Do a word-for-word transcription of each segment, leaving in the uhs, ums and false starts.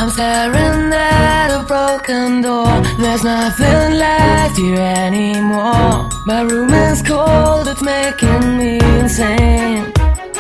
I'm staring at a broken door. There's nothing left here anymore. My room is cold, it's making me insane.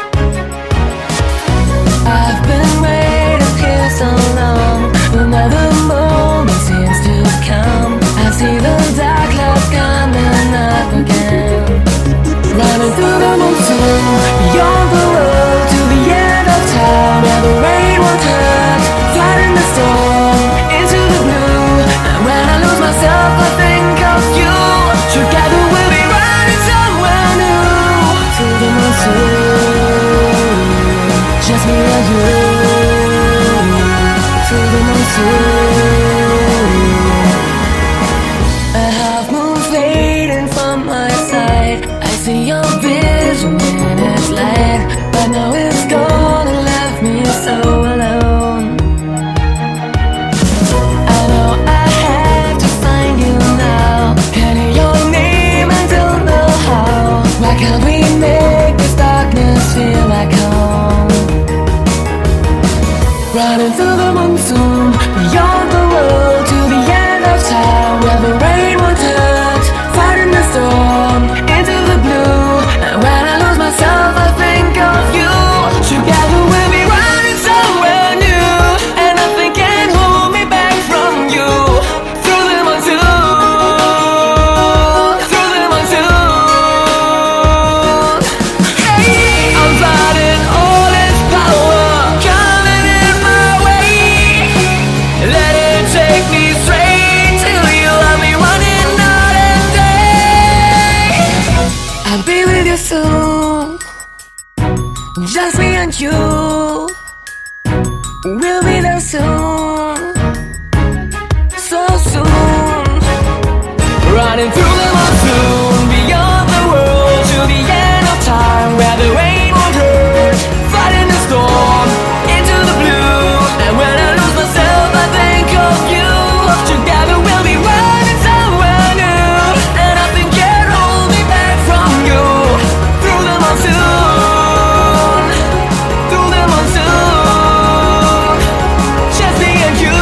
I've been waiting here so long, another moment seems to come. I see the dark clouds coming up again, running through the monsoon, beyond the road to the end of time, where the rain won't hurt, fighting the storm into the blue. And when I lose myself, I think of you. Together we'll be running somewhere new, through the monsoon, just me and you, through the monsoon. A half moon fading from my side, I see your vision in its light, but now it's gone and left me so alone. I know I have to find you now, and hear your name I don't know how. Why can't we make this darkness feel like home? Running through the monsoon, beyond the world to the end of time, where the rain won't hurt, fighting the storm into the blue. And when I lose myself, I think of you. Together we'll be running somewhere new, and nothing can hold me back from you. Through the monsoon, through the monsoon. Hey, I'm fighting all its power coming in my way. Let it take me straight to you. I'll be running night and day. I'll be with you soon, just me and you. We'll be there soon, so soon. Running through the monsoon, beyond the world to the end of time, where the rain won't hurt, fighting the storm into the blue. And when I lose myself, I think of you. Together we'll be running somewhere new, and nothing can hold me back from you. Through the monsoon, through the monsoon, just me and you.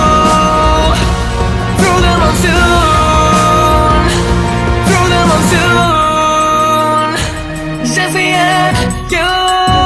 Through the monsoon, through the monsoon, just me and you.